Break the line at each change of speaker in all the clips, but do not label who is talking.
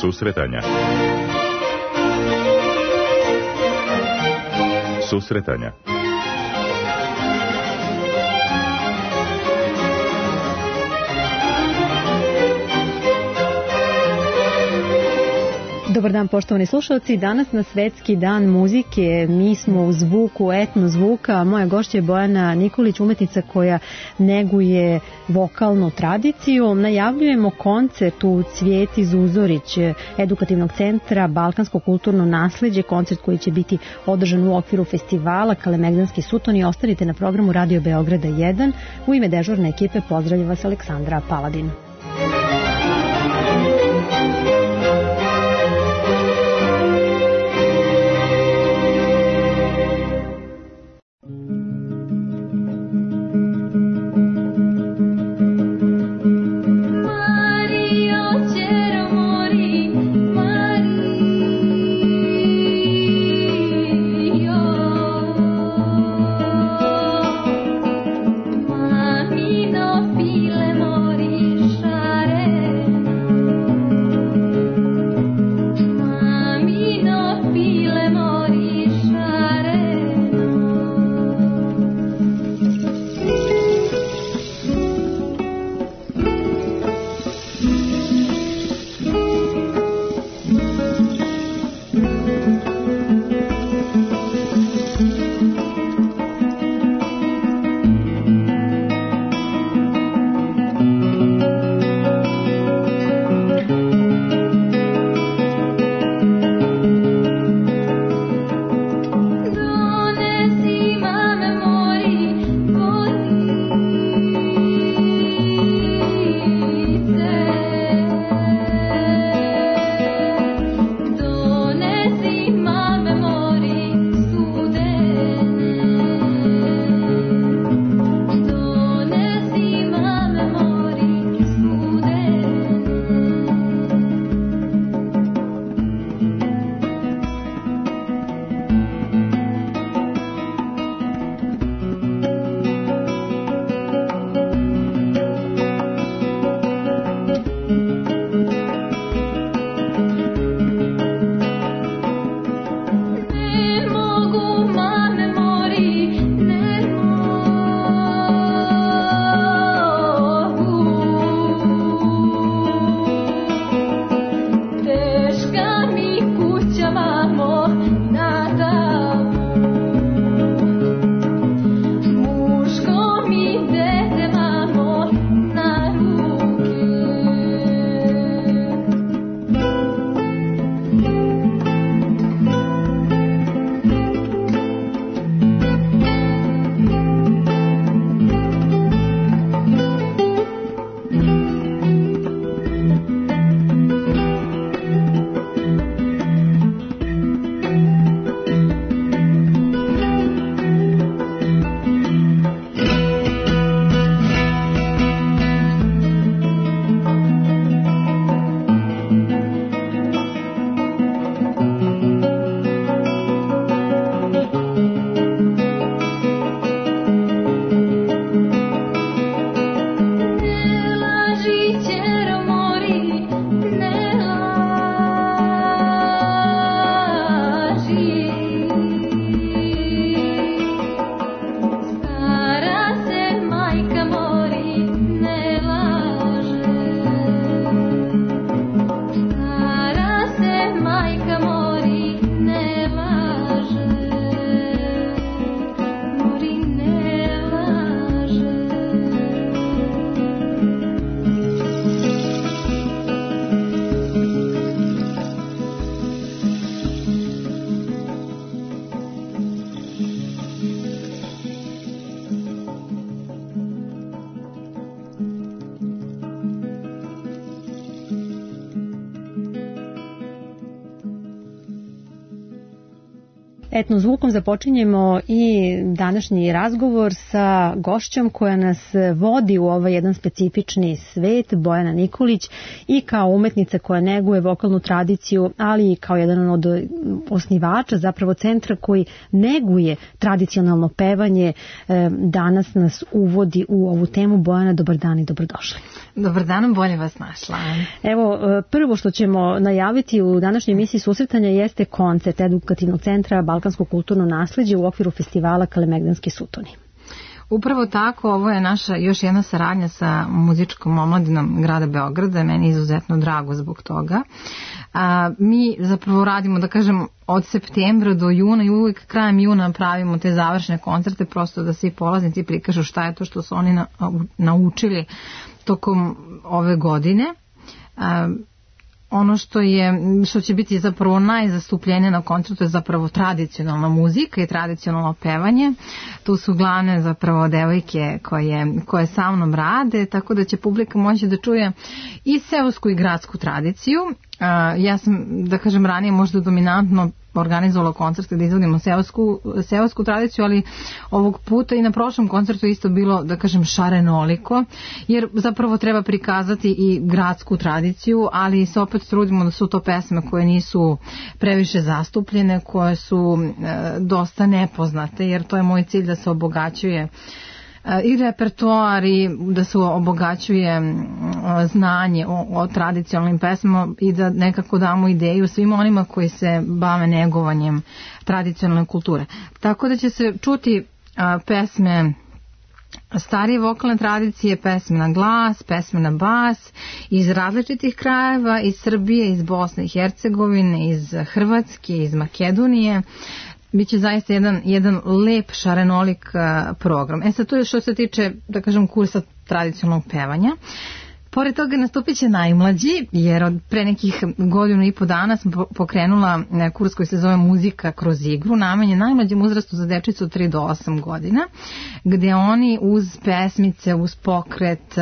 Susretanja. Susretanja.
Dobar dan, poštovani slušalci. Danas na Svetski dan muzike mi smo u zvuku etno zvuka. Moja gošća je Bojana Nikolić, umetnica koja neguje vokalnu tradiciju. Najavljujemo koncert u Cvjeti Zuzorić edukativnog centra Balkansko kulturno nasleđe, koncert koji će biti održan u okviru festivala Kalemegdanski sutoni. Ostanite na programu Radio Beograda 1. U ime dežurne ekipe pozdravlja vas Aleksandra Paladin.
File moriša
Etnozvukom započinjemo i današnji razgovor sa gošćom koja nas vodi u ovaj jedan specifični svet, Bojana Nikolić, i kao umetnica koja neguje vokalnu tradiciju, ali i kao jedan od osnivača zapravo centra koji neguje tradicionalno pevanje. Danas nas uvodi u ovu temu. Bojana, dobar dan i dobrodošli.
Dobar dan, bolje vas našla.
Evo, prvo što ćemo najaviti u današnjoj emisiji susretanja jeste koncert Edukativnog centra Balkansko kulturno nasleđe u okviru festivala Kalemegdanski sutoni.
Upravo tako, ovo je naša još jedna saradnja sa muzičkom omladinom grada Beograda, meni je izuzetno drago zbog toga. Mi zapravo radimo, da kažem, od septembra do juna i uvijek krajem juna pravimo te završne koncerte, prosto da svi polaznici prikažu šta je to što su oni naučili tokom ove godine. Ono što će biti zapravo najzastupljenije na koncertu je zapravo tradicionalna muzika i tradicionalno pevanje. Tu su glavne zapravo devojke koje sa mnom rade, tako da će publika moći da čuje i seosku i gradsku tradiciju. Ja sam, da kažem, ranije možda dominantno organizovala koncerte da izvodimo seosku tradiciju, ali ovog puta i na prošlom koncertu isto bilo, da kažem, šarenoliko, jer zapravo treba prikazati i gradsku tradiciju, ali se opet trudimo da su to pesme koje nisu previše zastupljene, koje su dosta nepoznate, jer to je moj cilj, da se obogaćuje i repertoar i da se obogaćuje znanje o tradicionalnim pesmama i da nekako damo ideju svim onima koji se bave negovanjem tradicionalne kulture. Tako da će se čuti pesme starije vokalne tradicije, pesme na glas, pesme na bas, iz različitih krajeva, iz Srbije, iz Bosne i Hercegovine, iz Hrvatske, iz Makedonije. Biće zaista jedan lep šarenolik program. Sad to je što se tiče, da kažem, kursa tradicionalnog pevanja. Pored toga nastupit će najmlađi, jer od pre nekih godinu i po dana sam pokrenula kurs koji se zove Muzika kroz igru, namenjen najmlađem uzrastu za dečicu od 3 do 8 godina, gde oni uz pesmice, uz pokret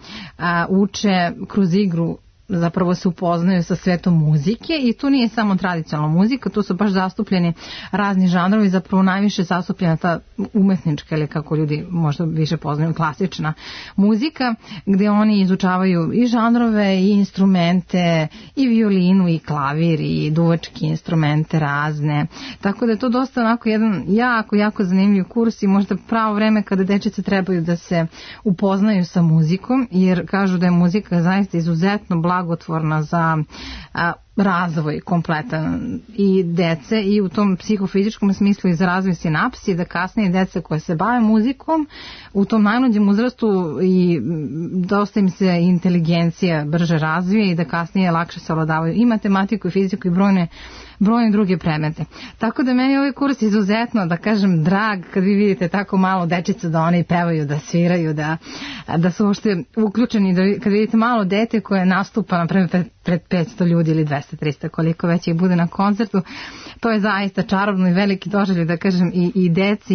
uče kroz igru, zapravo se upoznaju sa svetom muzike, i tu nije samo tradicionalna muzika, tu su baš zastupljeni razni žanrovi, zapravo najviše zastupljena ta umetnička, ili kako ljudi možda više poznaju, klasična muzika, gde oni izučavaju i žanrove i instrumente, i violinu i klavir i duvačke instrumente razne, tako da je to dosta onako jedan jako zanimljiv kurs i možda pravo vreme kada dečice trebaju da se upoznaju sa muzikom, jer kažu da je muzika zaista izuzetno blagotvorna za razvoj kompletan i dece, i u tom psihofizičkom smislu i za razvoj sinapsi, da kasnije deca koje se bave muzikom u tom najmlađem uzrastu i dosta im se inteligencija brže razvije i da kasnije lakše savladavaju i matematiku i fiziku i brojne druge predmete. Tako da meni ovaj kurs izuzetno, da kažem, drag kad vi vidite tako malo dečica da oni pevaju, da sviraju, da su uopšte uključeni, kad vidite malo dete koje nastupa na primjer pred 500 ljudi ili 200-300, koliko već ih bude na koncertu, to je zaista čarobno i veliki doživljaj, da kažem, i deci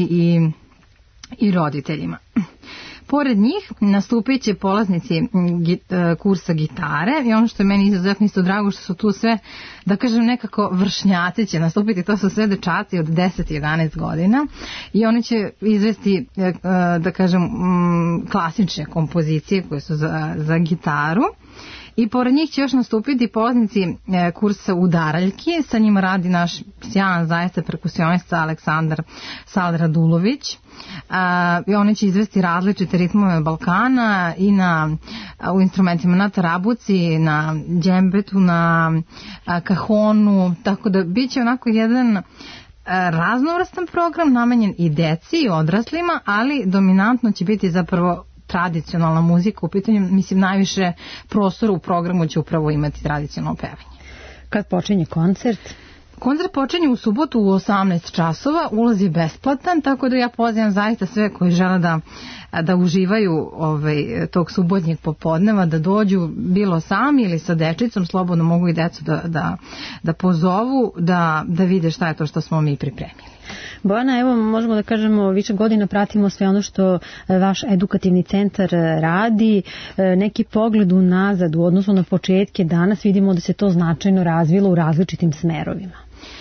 i roditeljima. Pored njih nastupit će polaznici kursa gitare, i ono što je meni izuzetno isto drago, što su tu sve, da kažem, nekako vršnjaci će nastupiti, to su sve dečaci od 10-11 godina, i oni će izvesti, da kažem, klasične kompozicije koje su za gitaru. I pored njih će još nastupiti polaznici kursa udaraljki, sa njima radi naš sjajan zaista perkusionista Aleksandar Radulović. I oni će izvesti različite ritmove Balkana i u instrumentima na tarabuci, na džembetu, na kahonu, tako da bit će onako jedan raznovrstan program namenjen i deci i odraslima, ali dominantno će biti zapravo tradicionalna muzika u pitanju. Mislim, najviše prostora u programu će upravo imati tradicionalno pevanje.
Kad počinje koncert?
Koncert počinje u subotu u 18 časova, ulaz je besplatan, tako da ja pozivam zaista sve koji žele da uživaju tog subotnjeg popodneva, da dođu bilo sami ili sa dečicom, slobodno mogu i decu da pozovu, da vide šta je to što smo mi pripremili.
Bojana, evo možemo da kažemo, više godina pratimo sve ono što vaš edukativni centar radi, neki pogled unazad u odnosu na početke, danas vidimo da se to značajno razvilo u različitim smerovima.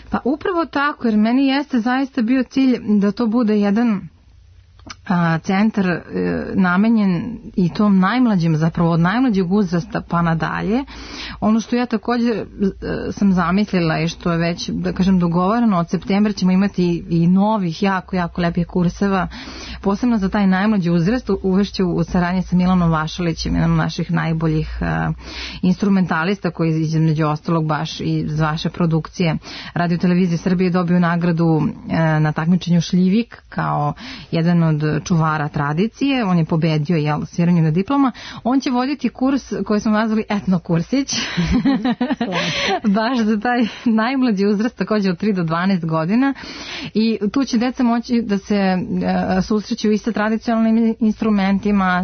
Pa upravo tako, jer meni jeste zaista bio cilj da to bude jedan centar namenjen i tom najmlađim, zapravo od najmlađeg uzrasta pa nadalje. Ono što ja također sam zamislila i što je već, da kažem, dogovoreno, od septembra ćemo imati i novih jako lepih kurseva, posebno za taj najmlađi uzrast. Uvešću u saradnji sa Milanom Vašalićem, jedan od naših najboljih instrumentalista koji između ostalog baš iz vaše produkcije Radio Televizije Srbije dobio nagradu na takmičenju Šljivik kao jedan od čuvara tradicije. On je pobedio sviranjem na diploma. On će voditi kurs koji smo nazvali etnokursić baš za taj najmlađi uzrast, također od 3 do 12 godina, i tu će deca moći da se susreću i sa tradicionalnim instrumentima,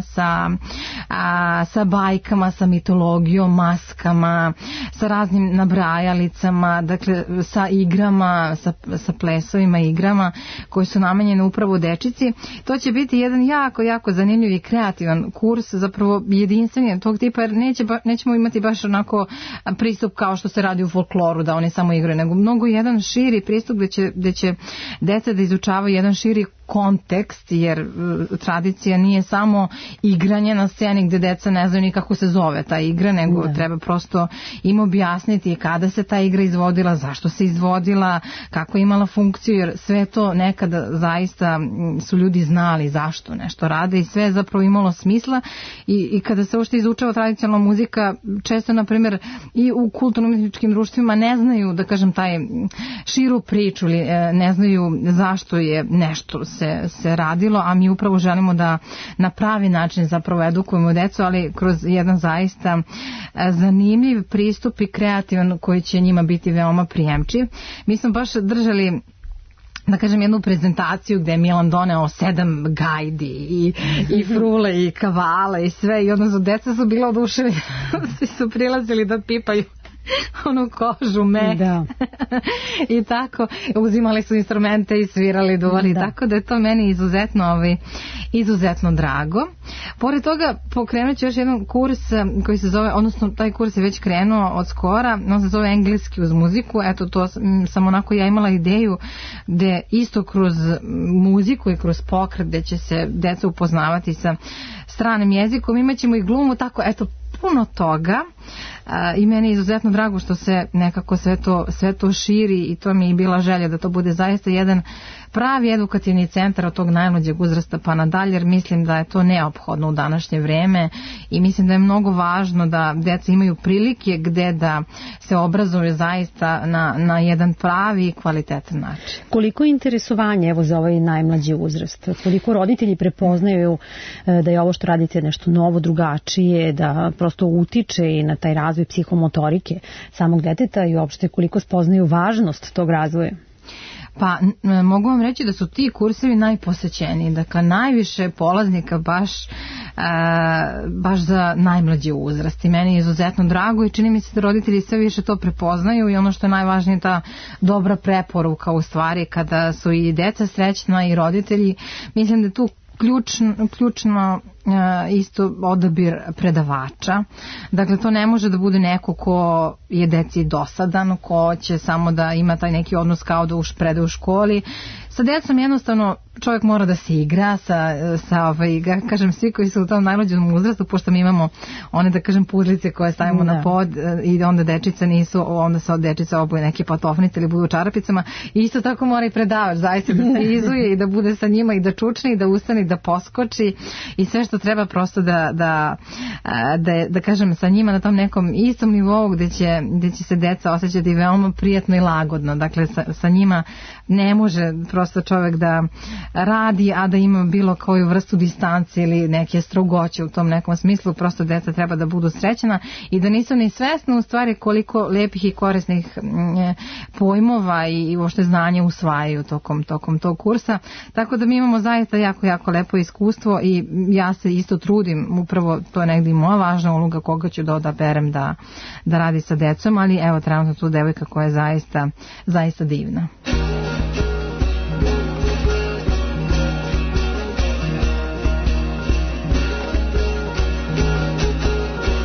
sa bajkama, sa mitologijom, maskama, sa raznim nabrajalicama, dakle sa igrama, sa plesovima i igrama koji su namenjene upravo dečici. To će biti jedan jako zanimljiv i kreativan kurs, zapravo jedinstven tog tipa, jer nećemo imati baš onako pristup kao što se radi u folkloru, da oni samo igraju, nego mnogo jedan širi pristup gde će deca da izučavaju jedan širi kontekst, jer tradicija nije samo igranje na sceni gde deca ne znaju ni kako se zove ta igra, nego treba prosto im objasniti kada se ta igra izvodila, zašto se izvodila, kako je imala funkciju, jer sve to nekada zaista su ljudi znali zašto nešto rade i sve je zapravo imalo smisla. I kada se uopšte izučava tradicionalna muzika, često na primjer i u kulturno-umjetničkim društvima ne znaju, da kažem, taj širu priču ili ne znaju zašto je nešto se radilo, a mi upravo želimo da na pravi način zapravo edukujemo decu, ali kroz jedan zaista zanimljiv pristup i kreativan koji će njima biti veoma prijemčiv. Mi smo baš držali, da kažem, jednu prezentaciju gde je Milan doneo 7 gajdi i frule i kavala i sve, i odnosno deca su bila oduševljena, svi su prilazili da pipaju onu kožu, i tako uzimali su instrumente i svirali, duvali, tako da je to meni izuzetno drago. Pored toga pokrenut ću još jedan kurs koji se zove, odnosno taj kurs je već krenuo od skora, on se zove Engleski uz muziku. Eto, to sam onako ja imala ideju gde isto kroz muziku i kroz pokret gde će se deca upoznavati sa stranim jezikom, imaćemo i glumu, tako eto puno toga. I meni je izuzetno drago što se nekako sve to širi, i to mi je bila želja da to bude zaista jedan pravi edukativni centar od tog najmlađeg uzrasta pa nadalje, jer mislim da je to neophodno u današnje vreme i mislim da je mnogo važno da deca imaju prilike gde da se obrazuju zaista na jedan pravi i kvalitetan način.
Koliko je interesovanje evo za ovaj najmlađi uzrast? Koliko roditelji prepoznaju da je ovo što radite nešto novo, drugačije, da prosto utiče i na taj razvoj psihomotorike samog deteta i uopšte koliko spoznaju važnost tog razvoja?
Pa mogu vam reći da su ti kursevi najposećeniji, dakle najviše polaznika baš za najmlađi uzrast, i meni je izuzetno drago i čini mi se da roditelji sve više to prepoznaju, i ono što je najvažnije, ta dobra preporuka u stvari kada su i deca srećna i roditelji. Mislim da je tu ključno isto odabir predavača. Dakle, to ne može da bude neko ko je deci dosadan, ko će samo da ima taj neki odnos kao da predaje u školi. Sa decom jednostavno čovjek mora da se igra kažem, svi koji su u tom najmlađem uzrastu, pošto mi imamo one, da kažem, pudlice koje stavimo na pod i onda dečice nisu, onda se od dečica oboje neke patofnice ili budu u čarapicama, i isto tako mora i predavač zaista da se izuje i da bude sa njima i da čučni i da ustane i da poskoči i sve što treba prosto da kažem sa njima na tom nekom istom nivou gde će se deca osjećati veoma prijatno i lagodno. Dakle, sa njima ne može prosto čovjek da radi, a da ima bilo koju vrstu distance ili neke strogoće u tom nekom smislu. Prosto deca treba da budu srećena i da nisu ni svesni u stvari koliko lepih i korisnih pojmova i uopšte znanje usvajaju tokom tog kursa. Tako da mi imamo zaista jako lepo iskustvo i ja se isto trudim, upravo to je negdje i moja važna uloga koga ću da odaberem da radi sa decom, ali evo trenutno tu devojka koja je zaista divna.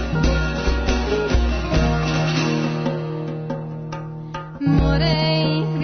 More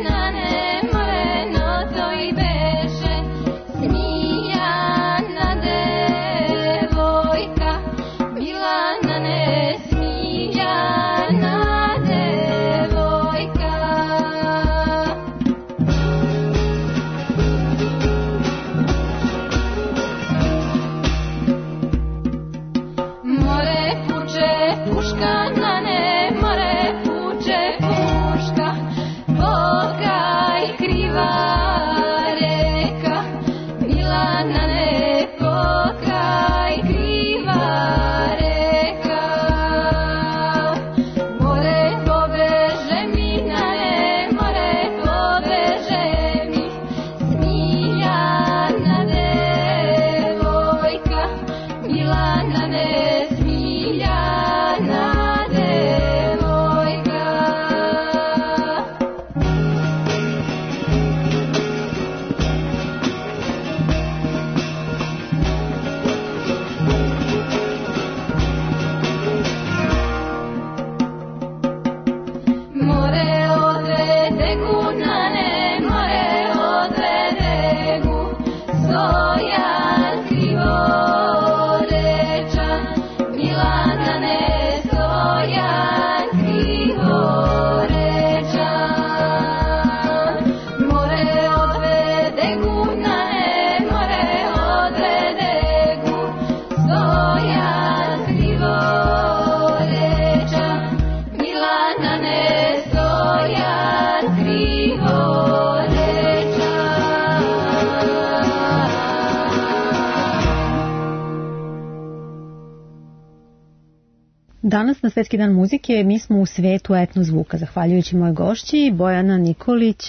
Danas na Svetski dan muzike mi smo u svetu etno zvuka, zahvaljujući mojoj gošći Bojana Nikolić,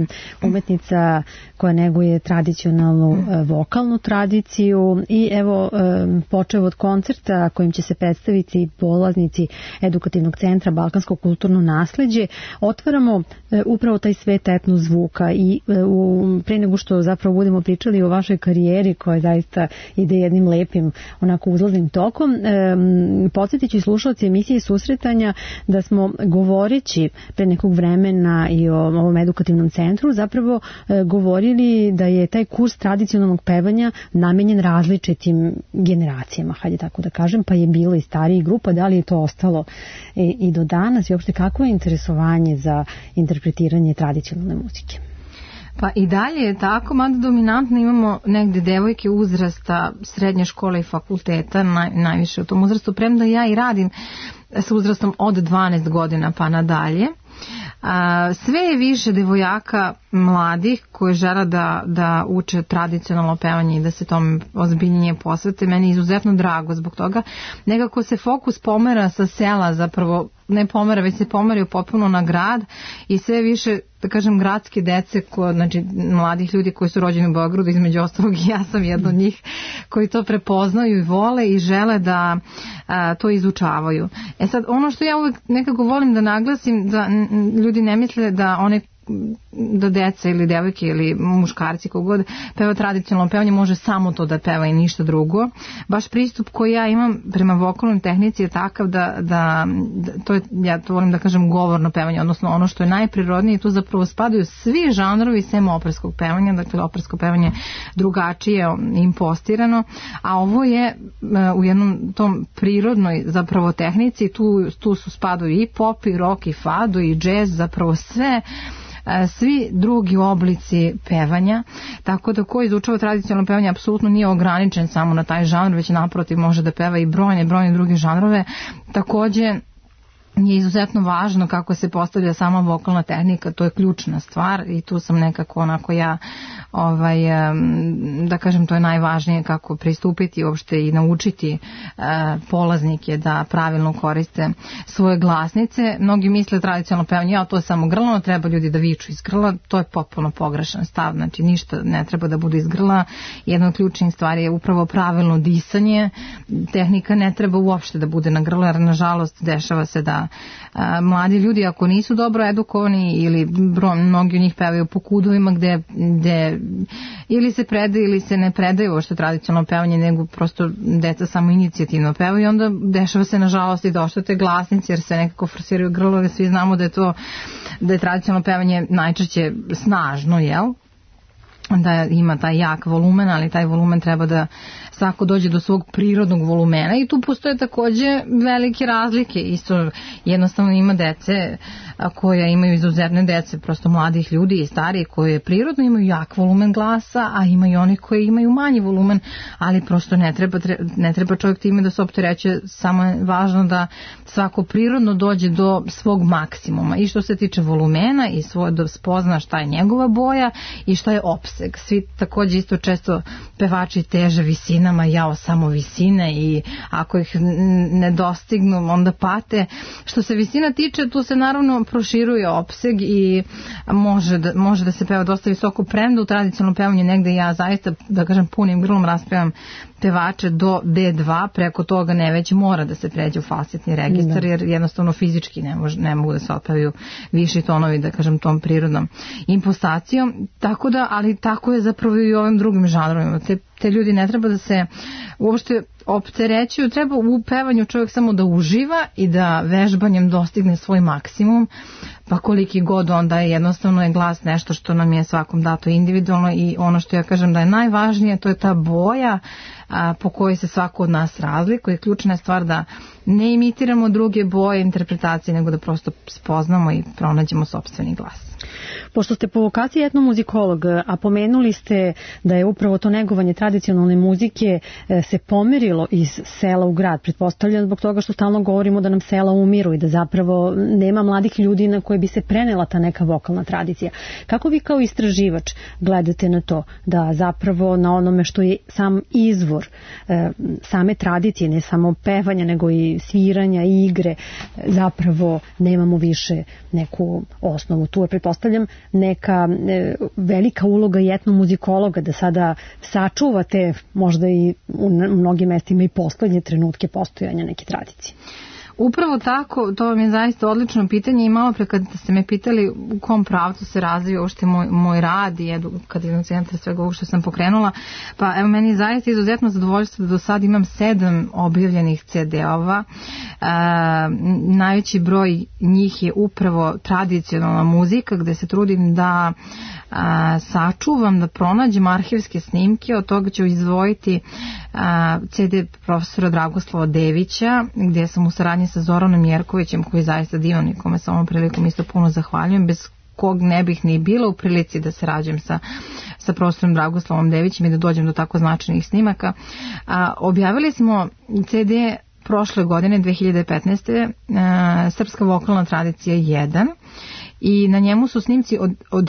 umetnica koja neguje tradicionalnu vokalnu tradiciju i evo počev od koncerta kojim će se predstaviti polaznici edukativnog centra Balkansko kulturno nasleđe, otvaramo upravo taj svet etno zvuka i pre nego što zapravo budemo pričali o vašoj karijeri koja zaista ide jednim lepim onako uzlaznim tokom, podsjetit ću i slušalci emisije Susretanja da smo govoreći pre nekog vremena i o ovom edukativnom centru zapravo govorili da je taj kurs tradicionalnog pevanja namenjen različitim generacijama, hajde tako da kažem, pa je bilo i starijih grupa, da li je to ostalo i do danas i uopšte kakvo je interesovanje za interpretiranje tradicionalne muzike?
Pa i dalje je tako, mada dominantno imamo negde devojke uzrasta srednje škole i fakulteta, najviše u tom uzrastu, premda ja i radim sa uzrastom od 12 godina pa nadalje. Sve je više devojaka mladih koji žele da uče tradicionalno pevanje i da se tome ozbiljnije posvete. Meni je izuzetno drago zbog toga. Nekako se fokus pomera sa sela, zapravo ne pomera, već se pomeraju potpuno na grad i sve više, da kažem, gradske dece, znači mladih ljudi koji su rođeni u Beogradu, između ostalog i ja sam jedna od njih, koji to prepoznaju i vole i žele da to izučavaju. E sad, ono što ja uvek nekako volim da naglasim, da ljudi ne misle da deca ili devojke ili muškarci kogod peva tradicionalno pevanje može samo to da peva i ništa drugo. Baš pristup koji ja imam prema vokalnoj tehnici je takav da to je, ja to volim da kažem, govorno pevanje, odnosno ono što je najprirodnije, tu zapravo spadaju svi žanrovi sem operskog pevanja, dakle opersko pevanje drugačije impostirano, a ovo je u jednom tom prirodnoj zapravo tehnici, tu su spadaju i pop i rock i fado i džez, zapravo svi drugi oblici pevanja, tako da ko izučava tradicionalno pevanje apsolutno nije ograničen samo na taj žanr, već naprotiv može da peva i brojne druge žanrove. Takođe je izuzetno važno kako se postavlja sama vokalna tehnika, to je ključna stvar i tu sam nekako onako ja da kažem, to je najvažnije kako pristupiti uopšte i naučiti polaznike da pravilno koriste svoje glasnice. Mnogi misle tradicionalno pevanje, to je samo grlano, treba ljudi da viču iz grla, to je potpuno pogrešan stav, znači ništa ne treba da bude iz grla. Jedna od ključnih stvari je upravo pravilno disanje, tehnika ne treba uopšte da bude na grlo, jer nažalost dešava se da da mladi ljudi ako nisu dobro edukovani ili mnogi od njih pevaju po kudovima gde ili se predaju ili se ne predaju ovo što je tradicionalno pevanje, nego prosto deca samo inicijativno pevaju i onda dešava se nažalost i da oštate glasnici jer se nekako forsiraju grlove, svi znamo da je tradicionalno pevanje najčešće snažno, jel? Da ima taj jak volumen, ali taj volumen treba da svako dođe do svog prirodnog volumena i tu postoje takođe velike razlike. Isto jednostavno ima dece koja imaju izuzetne dece, prosto mladih ljudi i stariji koji prirodno imaju jak volumen glasa, a ima i oni koji imaju manji volumen, ali prosto ne treba čovjek time da se opterećuje, samo je važno da svako prirodno dođe do svog maksimuma i što se tiče volumena i da spozna šta je njegova boja i šta je opseg. Svi takođe isto često pevači teže visinama, jao samo visine i ako ih ne dostignu onda pate. Što se visina tiče, tu se naravno proširuje opseg i može da se peva dosta visoko, premda u tradicionalnom pevanju negde ja zaista, da kažem, punim grlom raspevam pevače do D2, preko toga ne već mora da se pređe u falsetni registar, jer jednostavno fizički ne mogu da se otpevaju viši tonovi, da kažem, tom prirodnom impostacijom, tako da, ali tako je zapravo i u ovim drugim žanrovima. Te ljudi ne treba da se uopšte opterećuju, treba u pevanju čovjek samo da uživa i da vežbanjem dostigne svoj maksimum, pa koliki god onda jednostavno je glas nešto što nam je svakom dato individualno i ono što ja kažem da je najvažnije, to je ta boja po kojoj se svako od nas razlikuje. Ključna je stvar da ne imitiramo druge boje interpretacije, nego da prosto spoznamo i pronađemo sopstveni glas.
Pošto ste po vokaciji etnomuzikolog, a pomenuli ste da je upravo to negovanje tradicionalne muzike se pomerilo iz sela u grad, pretpostavljam zbog toga što stalno govorimo da nam sela umiru i da zapravo nema mladih ljudi na koje bi se prenela ta neka vokalna tradicija. Kako vi kao istraživač gledate na to da zapravo na onome što je sam izvor same tradicije, ne samo pevanja nego i sviranja i igre, zapravo nemamo više neku osnovu? Tu je, pretpostavljam, neka velika uloga i etnomuzikologa da sada sačuvate možda i u mnogim mestima i poslednje trenutke postojanja neke tradicije.
Upravo tako, to vam je zaista odlično pitanje i malo pre kad ste me pitali u kom pravcu se razvija uopšte moj rad i edukativni centar svega ovog što sam pokrenula, pa evo meni je zaista izuzetno zadovoljstvo da do sad imam 7 objavljenih CD-ova. Najveći broj njih je upravo tradicionalna muzika gde se trudim da sačuvam, da pronađem arhivske snimke, od toga ću izdvojiti CD profesora Dragoslava Devića, gdje sam u saradnji sa Zoranom Jerkovićem, koji je zaista divan i kome sam ovom prilikom isto puno zahvaljujem, bez kog ne bih ni bila u prilici da se rađem sa profesorom Dragoslavom Devićem i da dođem do tako značajnih snimaka. Objavili smo CD prošle godine, 2015. Srpska vokalna tradicija 1, i na njemu su snimci od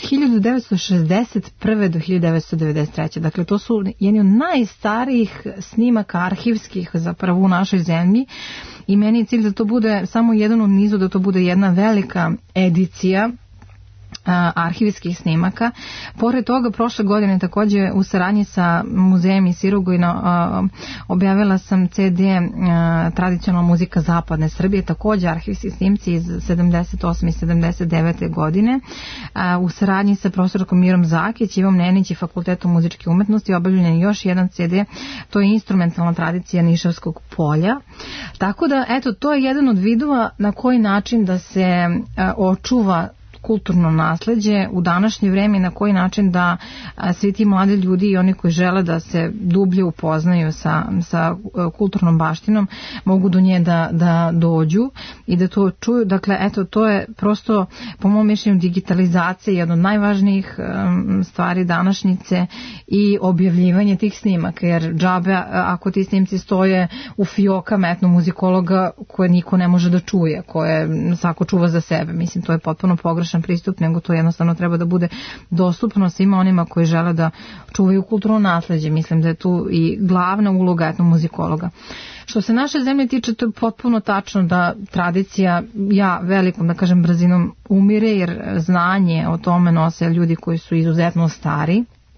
1961. do 1993. Dakle, to su jedni od najstarijih snimaka arhivskih zapravo u našoj zemlji i meni je cilj da to bude samo jedan u nizu, da to bude jedna velika edicija arhivskih snimaka. Pored toga, prošle godine takođe u saradnji sa muzejem iz Sirogojna objavila sam CD Tradicionalna muzika zapadne Srbije, takođe arhivski snimci iz 78. i 79. godine. U saradnji sa profesorkom Mirom Zakić, Ivom Nenić i Fakultetom muzičke umetnosti objavljen je još jedan CD, to je instrumentalna tradicija Nišavskog polja. Tako da, eto, to je jedan od vidova na koji način da se očuva kulturno nasleđe u današnje vreme i na koji način da svi ti mladi ljudi i oni koji žele da se dublje upoznaju sa kulturnom baštinom mogu do nje da dođu i da to čuju. Dakle, eto, to je prosto, po mom mišljenju, digitalizacija jedna od najvažnijih stvari današnjice i objavljivanje tih snimaka, jer džabe ako ti snimci stoje u fiokama etnomuzikologa koje niko ne može da čuje, koje svako čuva za sebe. Mislim, to je potpuno pogrešan pristup, nego to jednostavno treba da bude dostupno svima onima koji žele da čuvaju kulturno nasleđe. Mislim da je tu i glavna uloga etnomuzikologa. Što se naše zemlje tiče, to je potpuno tačno da tradicija, velikom, da kažem, brzinom umire, jer znanje o tome nose ljudi koji su izuzetno stari.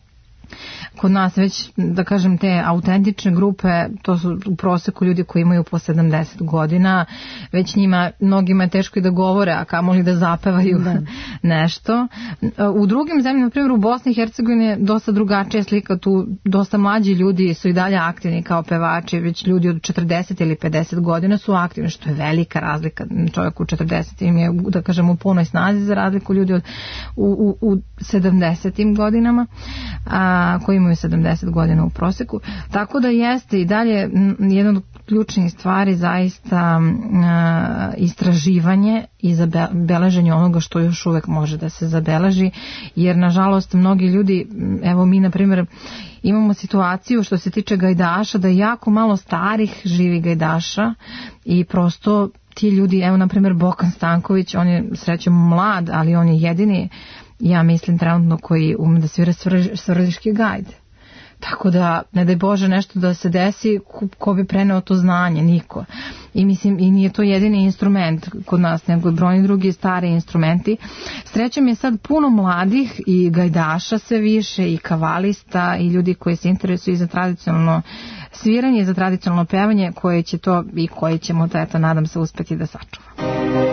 Kod nas već, da kažem, te autentične grupe, to su u proseku ljudi koji imaju po 70 godina, već njima, mnogima je teško i da govore, a kamoli da zapevaju nešto. U drugim zemljama, na primjer u Bosni i Hercegovini je dosta drugačija slika, tu dosta mlađi ljudi su i dalje aktivni kao pevači, već ljudi od 40 ili 50 godina su aktivni, što je velika razlika. Čovjek u 40 im je, da kažem, u punoj snazi za razliku ljudi u 70 godinama, koji imaju 70 godina u proseku. Tako da jeste i dalje jedna od ključnih stvari zaista istraživanje i zabeleženje onoga što još uvek može da se zabeleži, jer nažalost mnogi ljudi, evo mi na primjer imamo situaciju što se tiče gajdaša da jako malo starih živi gajdaša i prosto ti ljudi, evo na primjer Bokan Stanković, on je srećom mlad, ali on je jedini, ja mislim trenutno, koji ume da svira Svrljiški gajd. Tako da, ne daj Bože nešto da se desi, ko bi preneo to znanje? Niko. I mislim, i nije to jedini instrument kod nas, nego i brojni drugi stari instrumenti. Srećom je sad puno mladih i gajdaša sve više, i kavalista, i ljudi koji se interesuju za tradicionalno sviranje i za tradicionalno pevanje, koje će to i koje ćemo, to eto, nadam se, uspeti da sačuvamo.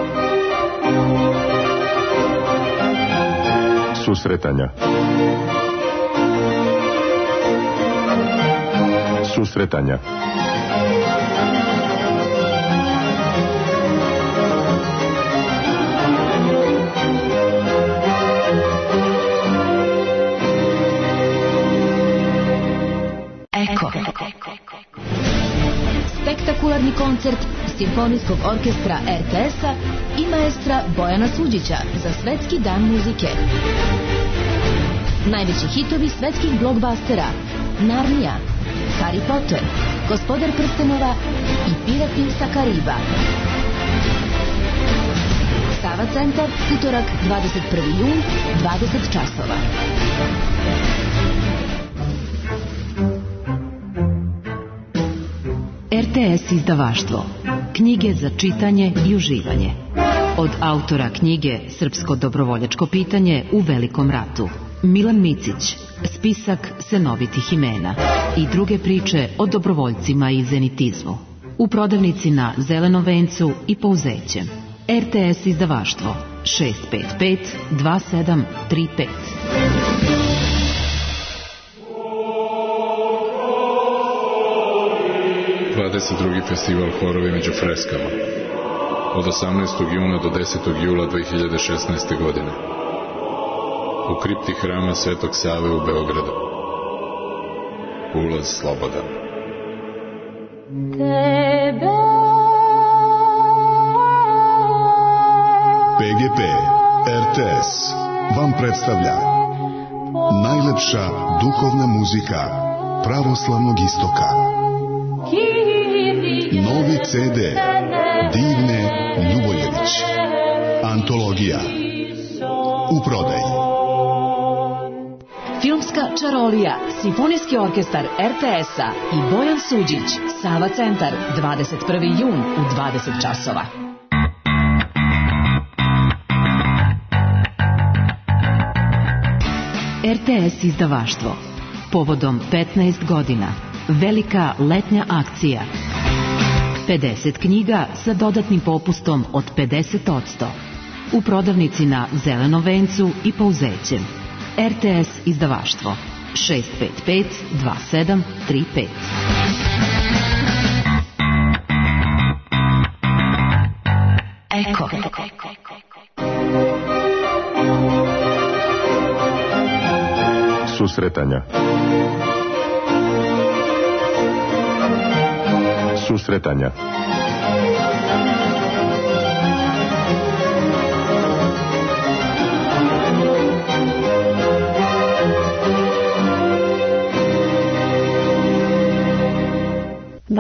Susretanja. Susretanja.
Eko. Spektakularni koncert Simfonijskog orkestra RTS-a i maestra Bojana Suđića za Svetski dan muzike. Najveći hitovi svetskih blockbustera: Narnija, Harry Potter, Gospodar prstenova i Pirati sa Kariba. Sava centar, utorak 21. jun, 20 časova. RTS izdavaštvo. Knjige za čitanje i uživanje. Od autora knjige Srpsko dobrovoljačko pitanje u Velikom ratu, Milan Micić, spisak senovitih imena i druge priče o dobrovoljcima i zenitizmu. U prodavnici na Zelenom vencu i Pouzećem. RTS izdavaštvo 655 2735.
Drugi festival Horovi među freskama od 18. juna do 10. jula 2016. godine u kripti hrama Svetog Save u Beogradu. Ulaz slobodan.
PGP RTS vam predstavlja najlepša duhovna muzika pravoslavnog istoka. Novi CD Divne Ljuboljević. Antologija. U prodaji.
Filmska čarolija, Simfonijski orkestar RTS-a i Bojan Suđić, Sava centar, 21. jun u 20 časova. RTS izdavaštvo. Povodom 15 godina. Velika letnja akcija. 50 knjiga sa dodatnim popustom od 50%. U prodavnici na Zelenom vencu i Pouzećem. RTS izdavaštvo 655 2735. Eko.
Susretanja. Susretanja.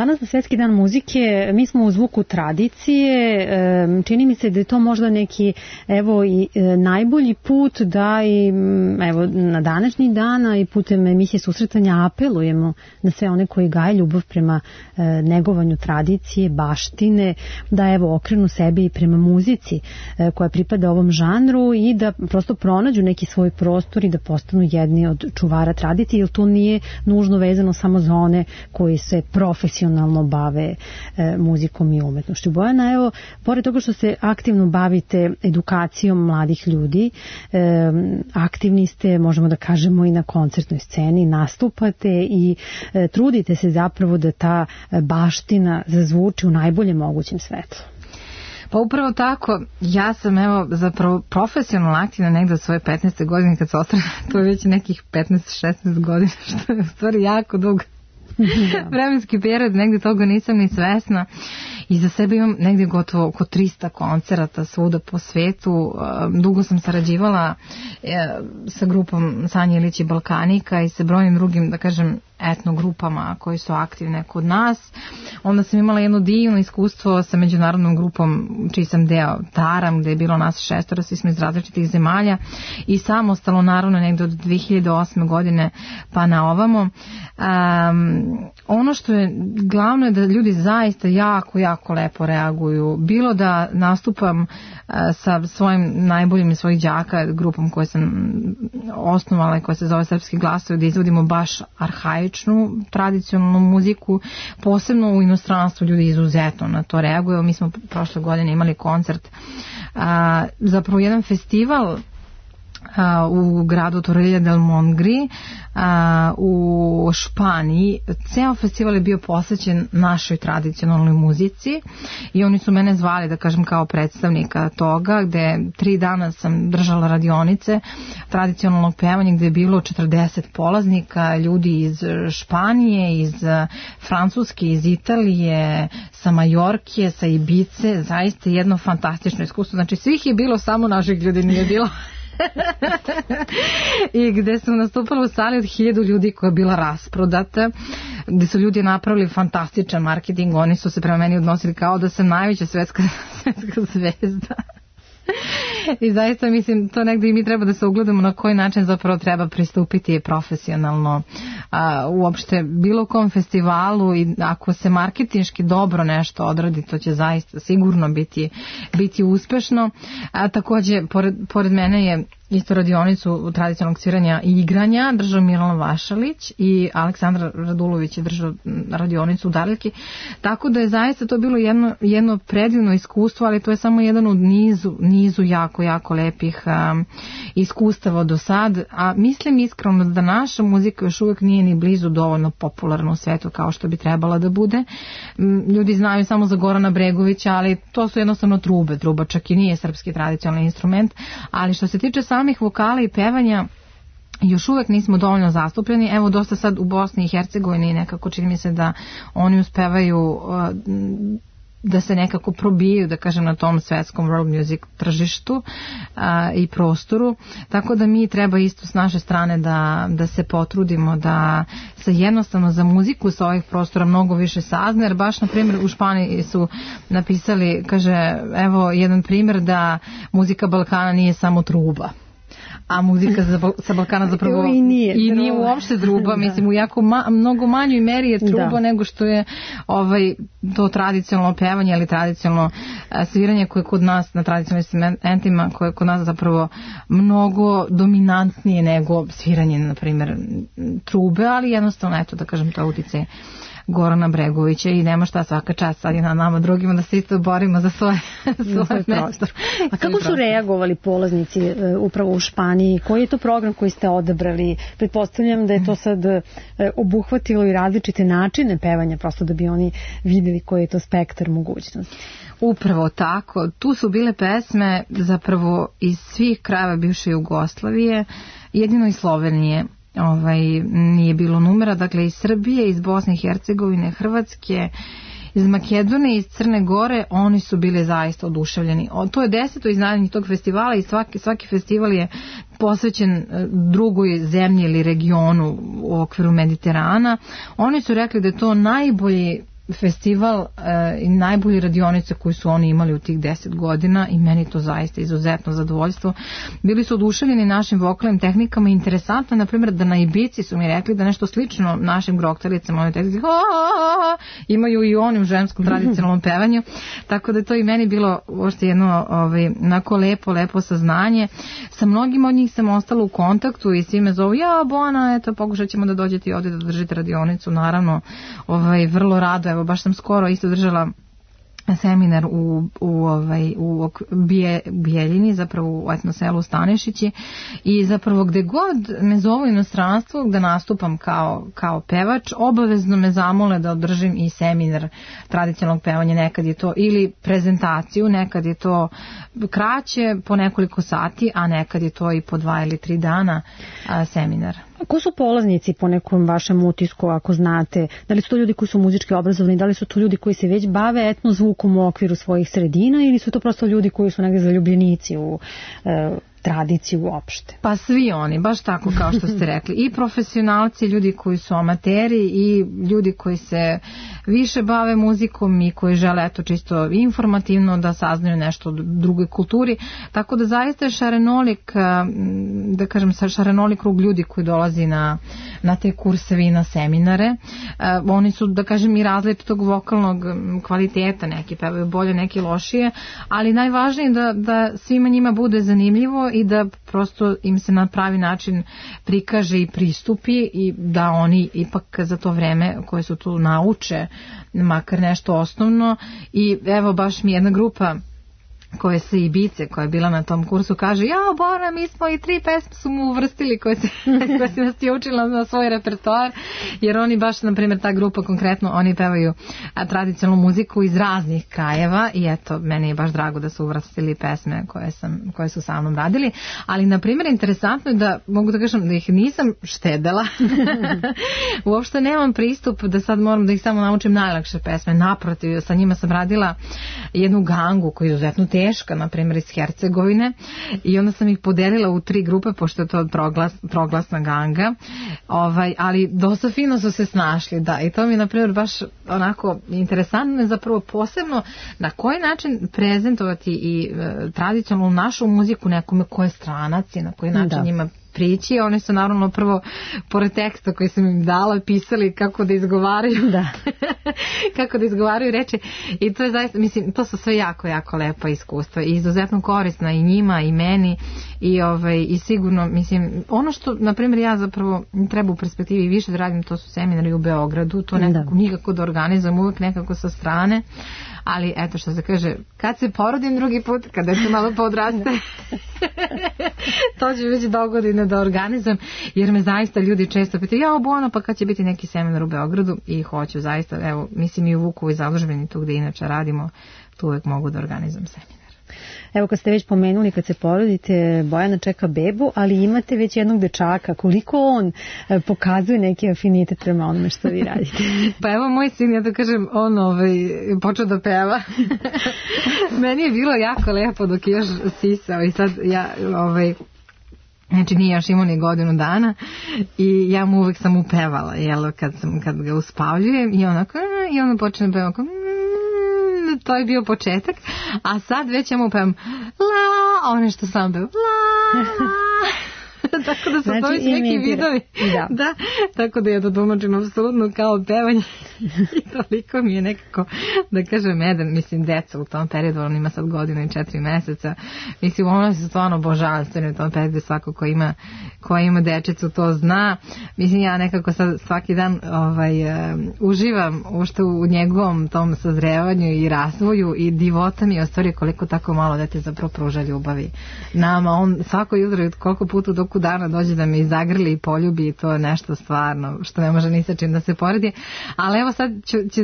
Danas na Svetski dan muzike mi smo u zvuku tradicije, čini mi se da je to možda neki i najbolji put da i na današnji dan i putem emisije Susretanja apelujemo na sve one koji gaje ljubav prema negovanju tradicije, baštine, da okrenu sebi i prema muzici koja pripada ovom žanru i da prosto pronađu neki svoj prostor i da postanu jedni od čuvara tradicije, jer to nije nužno vezano samo za one koji se profesionalno bave muzikom i umetnošću. Bojana, pored toga što se aktivno bavite edukacijom mladih ljudi, aktivni ste, možemo da kažemo, i na koncertnoj sceni, nastupate i trudite se zapravo da ta baština zazvuči u najboljem mogućem svetlu.
Pa upravo tako, ja sam zapravo profesionalno aktivna negde od svoje 15. godine kad se ostane, to je već nekih 15-16 godina, što je u stvari jako dug vremenski period, negde toga nisam ni svesna. I za sebe imam negde gotovo oko 300 koncerata svuda po svetu. Dugo sam sarađivala sa grupom Sanja Ilić i Balkanika i sa brojnim drugim, da kažem, etnogrupama koji su aktivne kod nas. Onda sam imala jedno divno iskustvo sa međunarodnom grupom čiji sam deo, Taram, gde je bilo nas 6, svi smo iz različitih zemalja i samostalno naravno negde od 2008. godine pa na ovamo. Ono što je glavno je da ljudi zaista jako lepo reaguju. Bilo da nastupam sa svojim najboljim i svojih đaka, grupom koju sam osnovala i koja se zove Srpski glasovi, da izvodimo baš arhaičnu, tradicionalnu muziku, posebno u inostranstvu ljudi izuzetno na to reaguju. Mi smo prošle godine imali koncert, zapravo jedan festival u gradu Torrella del Montgri u Španiji. Ceo festival je bio posvećen našoj tradicionalnoj muzici i oni su mene zvali, da kažem, kao predstavnika toga, gde 3 dana sam držala radionice tradicionalnog pevanja gde je bilo 40 polaznika, ljudi iz Španije, iz Francuske, iz Italije, sa Majorke, sa Ibice, zaista jedno fantastično iskustvo. Znači svih je bilo, samo naših ljudi nije bilo. I gde sam nastupala u sali od 1000 ljudi koja je bila rasprodata, gde su ljudi napravili fantastičan marketing, oni su se prema meni odnosili kao da sam najveća svetska zvezda. I zaista mislim, to negdje i mi treba da se ugledamo na koji način zapravo treba pristupiti profesionalno uopšte bilo kom festivalu, i ako se marketinški dobro nešto odradi, to će zaista sigurno biti uspešno. Takođe, pored mene je isto radionicu tradicionalnog sviranja i igranja držao Milan Vašalić i Aleksandar Radulović je držao radionicu u Daljki, tako da je zaista to bilo jedno predivno iskustvo, ali to je samo jedan od nizu jako lepih iskustava do sad, a mislim iskreno da naša muzika još uvijek nije ni blizu dovoljno popularna u svetu kao što bi trebala da bude. Ljudi znaju samo za Gorana Bregovića, ali to su jednostavno trube. Truba čak i nije srpski tradicionalni instrument, ali što se tiče samih vokala i pevanja, još uvek nismo dovoljno zastupljeni. Evo, dosta sad u Bosni i Hercegovini nekako čini mi se da oni uspevaju da se nekako probijaju, da kažem, na tom svetskom world music tržištu i prostoru, tako da mi treba isto s naše strane da se potrudimo da se jednostavno za muziku sa ovih prostora mnogo više sazna, jer baš na primjer u Španiji su napisali, kaže, evo jedan primjer da muzika Balkana nije samo truba, a muzika sa Balkana zapravo i nije uopšte truba, mislim u jako mnogo manjoj meri je truba nego što je to tradicionalno pevanje ili tradicionalno sviranje koje je kod nas na tradicionalnim instrumentima, koje je kod nas zapravo mnogo dominantnije nego sviranje na primjer trube, ali jednostavno eto da kažem to je uticaj Gorana Bregovića i nema šta, svaka čast sad je na nama drugima da se isto borimo za svoj prostor.
A kako su reagovali polaznici upravo u Španiji? Koji je to program koji ste odabrali? Pretpostavljam da je to sad obuhvatilo i različite načine pevanja, prosto da bi oni vidjeli koji je to spektar mogućnosti.
Upravo tako. Tu su bile pesme zapravo iz svih krajeva bivše Jugoslavije, jedino iz Slovenije nije bilo numera, dakle iz Srbije, iz Bosne i Hercegovine, Hrvatske, iz Makedonije, iz Crne Gore, oni su bili zaista oduševljeni. To je 10. izdanje tog festivala i svaki festival je posvećen drugoj zemlji ili regionu u okviru Mediterana. Oni su rekli da je to najbolji festival i najbolje radionice koje su oni imali u tih 10 godina i meni to zaista izuzetno zadovoljstvo. Bili su oduševljeni našim vokalnim tehnikama. Interesantno, na primjer, da na Ibici su mi rekli da nešto slično našim groktalicama imaju i oni u ženskom tradicionalnom pevanju, tako da je to i meni bilo uopšte jedno onako lepo saznanje. Sa mnogim od njih sam ostala u kontaktu i svi me zovu, Bojana, eto, pokušat ćemo da dođete i ovdje da držite radionicu, naravno, vrlo rado. Evo, baš sam skoro isto držala seminar u Bijeljini, zapravo u etno selu Stanešići, i zapravo gde god me zovu inostranstvo da nastupam kao pevač, obavezno me zamole da održim i seminar tradicionalnog pevanja. Nekad je to ili prezentaciju, nekad je to kraće po nekoliko sati, a nekad je to i po 2 ili 3 dana seminar.
Ko su polaznici po nekom vašem utisku, ako znate? Da li su to ljudi koji su muzički obrazovani, da li su to ljudi koji se već bave etnozvukom u okviru svojih sredina ili su to prosto ljudi koji su negde zaljubljenici u tradiciju uopšte? Pa
svi oni, baš tako kao što ste rekli. I profesionalci, ljudi koji su amateri i ljudi koji se više bave muzikom i koji žele eto čisto informativno da saznaju nešto o drugoj kulturi. Tako da zaista je šarenolik, da kažem, šarenolik krug ljudi koji dolazi na te kurseve i na seminare. Oni su, da kažem, i različitog vokalnog kvaliteta, neki pevaju bolje, neki lošije, ali najvažnije je da svima njima bude zanimljivo i da prosto im se na pravi način prikaže i pristupi i da oni ipak za to vreme koje su tu nauče makar nešto osnovno. I evo, baš mi jedna grupa koje se Ibice, koja je bila na tom kursu, kaže, Bora, mi smo i 3 pesme su mu uvrstili koje si nas ti učila na svoj repertoar, jer oni baš, na primjer, ta grupa konkretno, oni pevaju tradicionalnu muziku iz raznih krajeva i eto, meni je baš drago da su uvrstili pesme koje su sa mnom radili, ali, na primjer, interesantno je da, mogu da kažem, da ih nisam štedela, uopšte nemam pristup da sad moram da ih samo naučim najlakše pesme, naprotiv, sa njima sam radila jednu gangu koju je izuzetno teška, na primjer iz Hercegovine, i onda sam ih podelila u 3 grupe, pošto je to proglasna ganga, ali dosta fino su se snašli, da, i to mi je, na primjer, baš onako interesantno je zapravo posebno na koji način prezentovati i tradicionalnu našu muziku nekome ko je stranac i na koji način njima prići. Oni su naravno prvo, pored teksta koji sam im dala, pisali kako da izgovaraju kako da izgovaraju reči, i to je zaista, mislim, to su sve jako, jako lepa iskustva i izuzetno korisna i njima i meni i sigurno, mislim, ono što, na primjer, ja zapravo treba u perspektivi više da radim, to su seminari u Beogradu, to nikako da organizujem, uvijek nekako sa strane, ali eto, što se kaže, kad se porodim drugi put, kada se malo podraste, to će već dogodine da organizujem, jer me zaista ljudi često pitaju, Bojana, pa kad će biti neki seminar u Beogradu, i hoću zaista, evo, mislim, i u Vukovoj zadužbini, tu gde inače radimo, tu uvek mogu da organizujem seminar.
Evo, kad ste već pomenuli, kad se porodite, Bojana čeka bebu, ali imate već jednog dečaka. Koliko on pokazuje neki afinitet prema onome što vi radite?
Pa evo, moj sin, ja da kažem, on počeo da peva. Meni je bilo jako lepo dok je još sisao i sad ja, znači nije još imao ni godinu dana i ja mu uvek sam upevala, jel, kad ga uspavljujem i ono počne peva to je bio početak, a sad već ja mu pevam la, one što sam peva la. Tako da su to već neki vidovi. Da, tako da ja to domaćim apsolutno kao pevanje. I toliko mi je nekako, da kažem, mislim, deca u tom periodu, on ima sad 1 godinu i 4 meseca. Mislim, ono se stvarno božanstveno u tom periodu, svako ko ima dečicu to zna. Mislim, ja nekako sad svaki dan uživam ušto u njegovom tom sazrevanju i razvoju i divota mi je ostvari koliko tako malo dete zapravo pruža ljubavi nama. On svako jutro, koliko puta dok dana dođe da me zagrli i poljubi, i to je nešto stvarno što ne može ni sa čim da se poredi. Ali evo sad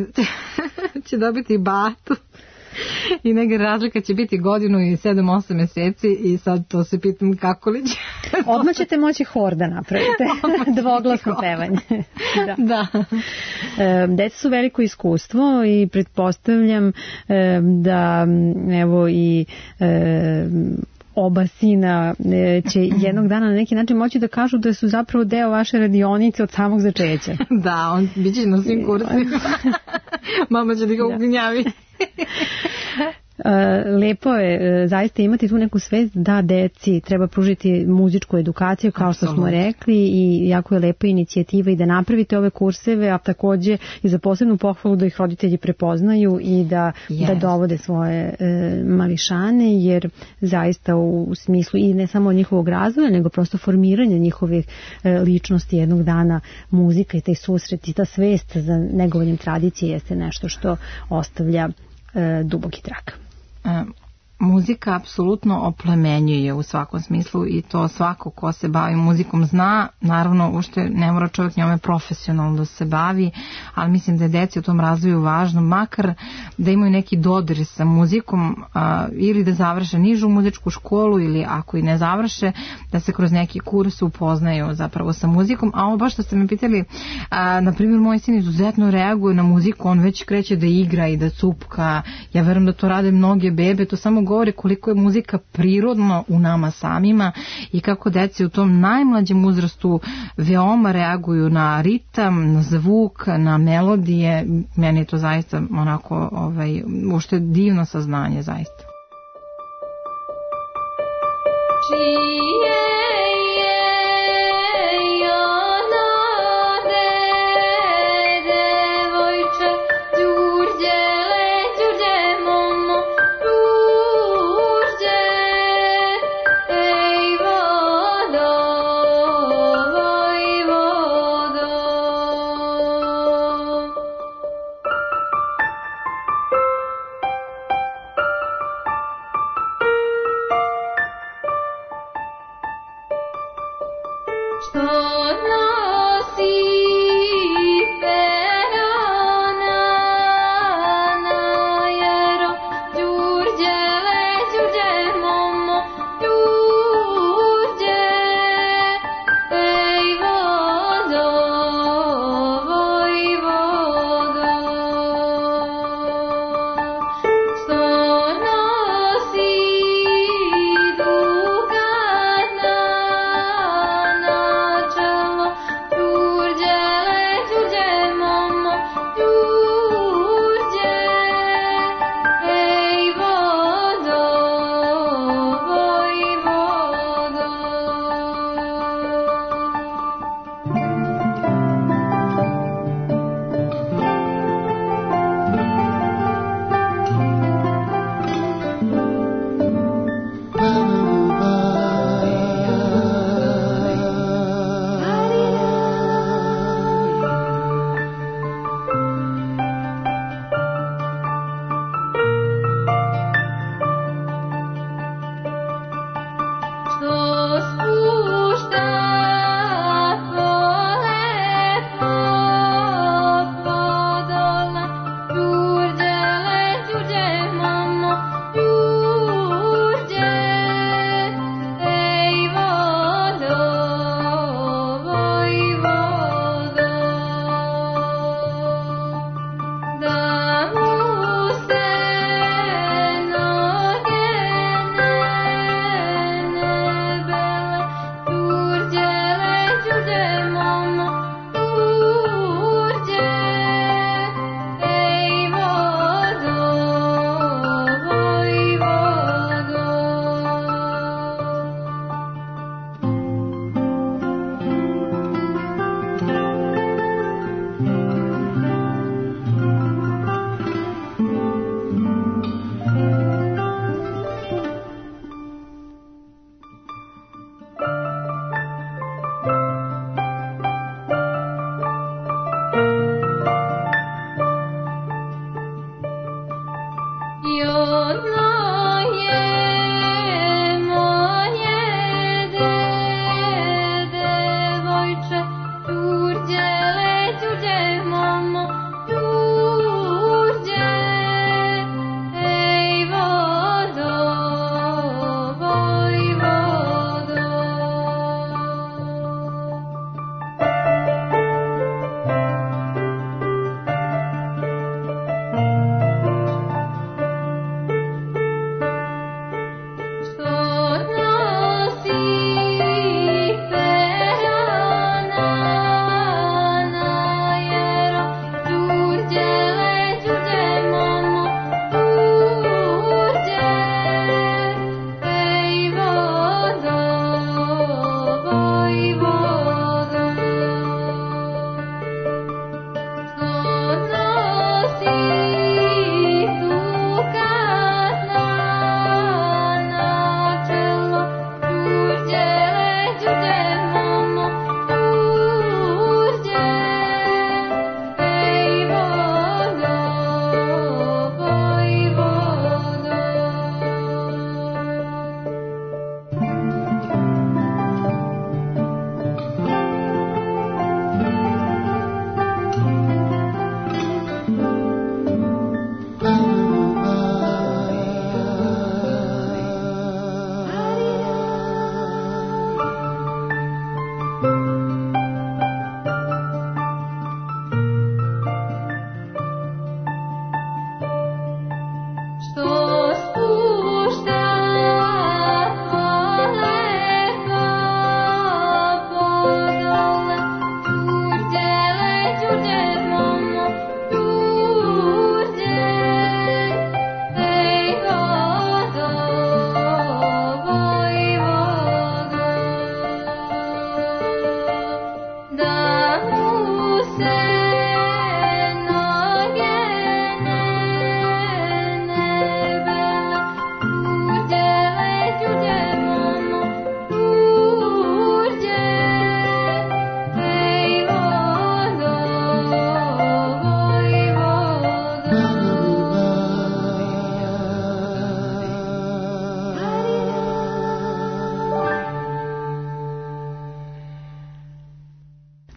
će dobiti batu i neka razlika će biti 1 godinu i 7-8 meseci i sad to se pitam kako li će.
Odmah ćete moći hor da napravite. Dvoglasno pevanje.
Da.
Deca su veliko iskustvo i pretpostavljam da evo i oba sina će jednog dana na neki način moći da kažu da su zapravo deo vaše radionice od samog začeća.
Da, on biće na svim kursima. Mama će da ga ugnjavi.
Lepo je zaista imati tu neku svest da deci treba pružiti muzičku edukaciju kao što smo rekli i jako je lepa inicijativa i da napravite ove kurseve, a takođe i za posebnu pohvalu da ih roditelji prepoznaju i da dovode svoje mališane, jer zaista u smislu i ne samo njihovog razvoja nego prosto formiranja njihovih ličnosti jednog dana muzika i taj susret i ta svest za negovanjem tradicije jeste nešto što ostavlja duboki trag.
Muzika apsolutno oplemenjuje u svakom smislu i to svako ko se bavi muzikom zna, naravno uopšte ne mora čovjek njome profesionalno da se bavi, ali mislim da je deci u tom razvoju važno, makar da imaju neki dodir sa muzikom ili da završe nižu muzičku školu ili ako i ne završe, da se kroz neki kurs upoznaju zapravo sa muzikom. A ovo baš što ste me pitali, na primjer moj sin izuzetno reaguje na muziku, on već kreće da igra i da cupka, ja verujem da to rade mnoge bebe, to samo govori koliko je muzika prirodno u nama samima i kako deci u tom najmlađem uzrastu veoma reaguju na ritam, na zvuk, na melodije. Meni je to zaista onako uopšte divno saznanje zaista.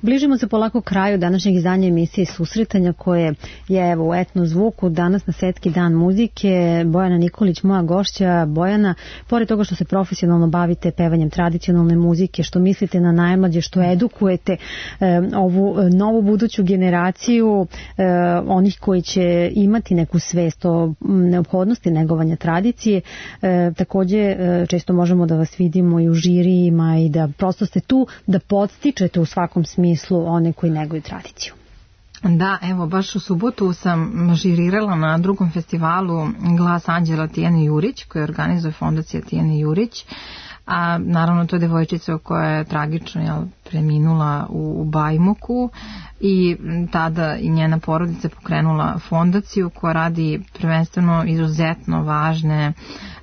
Bližimo se polako kraju današnjeg izdanja emisije Susretanja koje je evo u Etno zvuku danas na Svetski dan muzike. Bojana Nikolić, moja gošća. Bojana, pored toga što se profesionalno bavite pevanjem tradicionalne muzike, što mislite na najmlađe, što edukujete ovu novu buduću generaciju onih koji će imati neku svest o neophodnosti negovanja tradicije, takođe često možemo da vas vidimo i u žirijima i da prosto ste tu da podstičete u svakom smislu one koji neguju tradiciju.
Da, evo, baš u subotu sam žirirala na drugom festivalu Glas Anđela Tijane Jurić, koji organizuje Fondacija Tijane Jurić, a naravno to je devojčica koja je tragično preminula u Bajmoku i tada i njena porodica pokrenula fondaciju koja radi prvenstveno izuzetno važne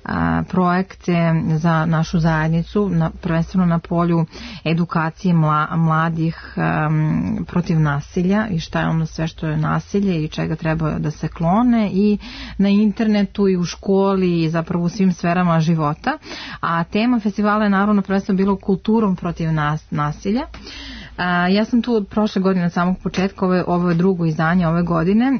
projekte za našu zajednicu, prvenstveno na polju edukacije mladih protiv nasilja i šta je ono sve što je nasilje i čega treba da se klone, i na internetu i u školi i zapravo u svim sferama života. A tema festivala je naravno prvenstveno bilo kulturom protiv nasilja. Ja sam tu prošle godine od samog početka, ovo je drugo izdanje ove godine,